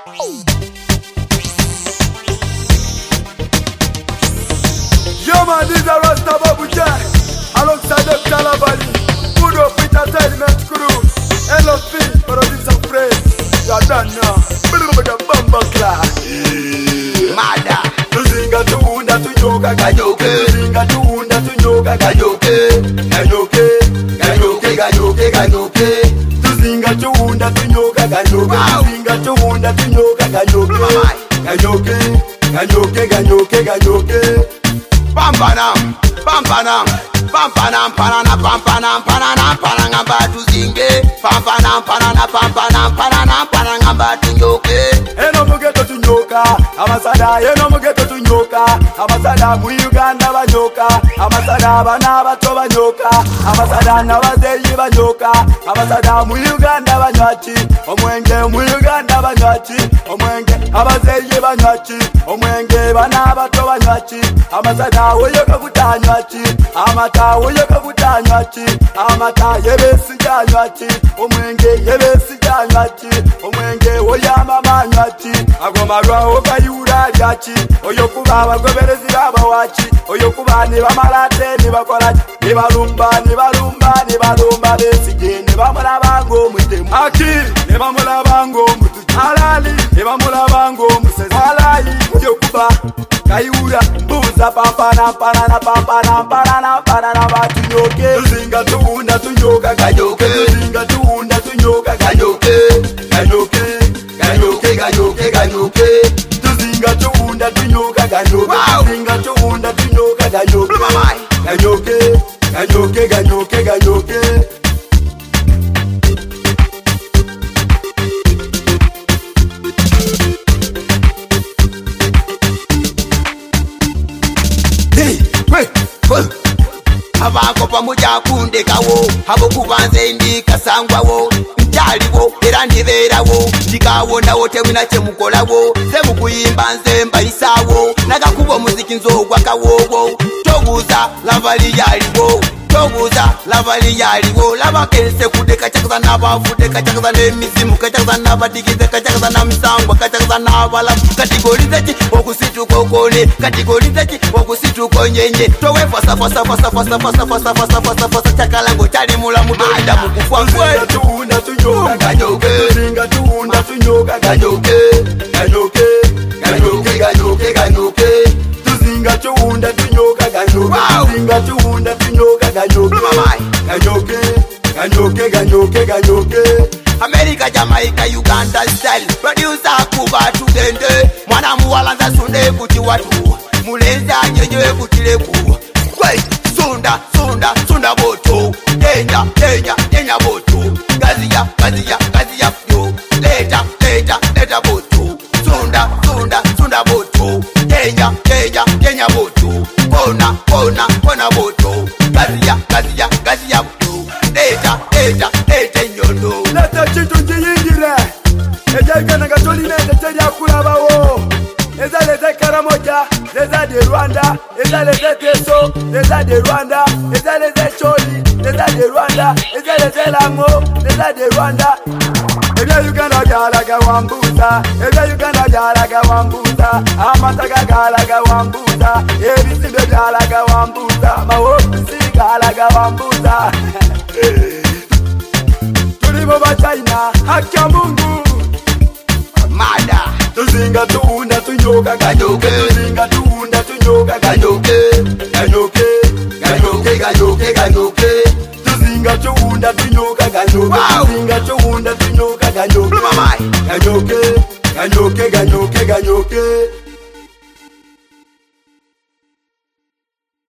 Yo man, this is a Rasta Babu Jai alongside the Calabali. Good up with entertainment crew. LFP, producer of praise. You are done now. Bamba class. Mada Tuzinga tuunda tunyoka Ganyoke Tuzinga tuunda tunyoka Ganyoke Ganyoke Ganyoke Ganyoke Ganyoke Tuzinga tuunda tunyoka Ganyoke Wow. Tuzinga tuunda tunyoka Ganyoke Mamai. Ganyoke Ganyoke Ganyoke Ganyoke Pampanam Pampanam Pampanam Panana Pampanam Panana Panangamba tuzinge Pampanam Panana Pampanam Panana Panangamba tunyoke Eno mugeto tunyoka Amasada eno mugeto tunyoka Amasada mu Uganda banyoka Amasada abana bato banyoka Amasada n'abazeyi banyoka Amasada mu Uganda banywachi Omwenge mu Uganda banywachi Omwenge abazeyi banywachi Omwenge bana bato banywachi Amasada woyoka kutanywachi Amata woyoka kutanywachi Amata yebesi janywachi Omwenge yebesi janywachi Omwenge woyama manywachi Agomarwa okayura lyachi Oyokuba abagoberezi babawachi Oyokuba ne bamalate ne bakolachi Ne balumba besije ne bamulaba ng'omutemu Aki ne bamulaba ng'omutuju Alali ne bamulaba ng'omusezi Alayi Oyokuba kayura mbuza pampana panana pampana panana panana batunyoke Tuzinga tuunda tunyoka Ganyoke Tuzinga tuunda tunyoka Ganyoke Ganyoke Ganyoke Ganyoke Ganyoke Tuzinga tuunda tunyoka Ganyoke Wow. Tuzinga tuunda tunyoka Ganyoke Mamai. Ganyoke Ganyoke Ganyoke Ganyoke Hey, wait, wait. Abako pamoja kundekawo abokubanze ndikasangwawo nkyaliwo era ndibeerawo ndikawonawo tewina kyemukolawo semukuyimba nze mbayisawo nagakuba omuziki nzogwakawowo tobuuza lavali yaliwo tobuuza lavali yaliwo labakense kudde kacakaza n'abavudde kacakaza n'emizimu kacakaza n'abadigize kacakaza n'amisangwa kacakaza n'abalamu katigolize ki okusituka okone katigolize ki okusituka onyenye towefasafasafasafasafasafasafasafasa cakalango kyali mulamu tolinda mukufa Tuzinga tuunda tunyoka Ganyoke Tuzinga tuunda tunyoka Ganyoke Ganyoke Ganyoke Ganyoke Ganyoke Tuzinga tuunda tunyoka Ganyoke Wow. Tuzinga tuunda tunyoka Ganyoke Mamai. Ganyoke Ganyoke Ganyoke Ganyoke America, Jamaica, Uganda style producer kuba tugende mwana muwala nza sunde kuti watu mulenza nyenyewe kutileku kwe sunda sunda sunda boto tenya tenya tenya boto gaziya gaziya gaziya yo leta leta leta boto sunda sunda sunda boto tenya tenya tenya boto kona kona kona boto gaziya gaziya gaziya boto leta leta leta nyono Leta chintu njiyingire Ejaikana katolina teteri akulabawo Eza leze Karamoja Leza de Rwanda Eza leze Teso Leza de Rwanda Eza leze Choli Leza de Rwanda Eza leze Lango Leza de Rwanda Ebya Uganda galaga wambuza Ebya Uganda galaga wambuza Amataka galaga wambuza Ebisimbe galaga wambuza Maofisi galaga wambuza Tulibo ba China haki ya Mungu Mada Tuzinga tuunda tunyoka Ganyoke Tuzinga tuunda tunyoka Ganyoke Ganyoke Ganyoke Ganyoke Ganyoke Tuzinga tuunda tunyoka Ganyoke Wow. Tuzinga tuunda tunyoka Ganyoke Mamai. Ganyoke Ganyoke Ganyoke Ganyoke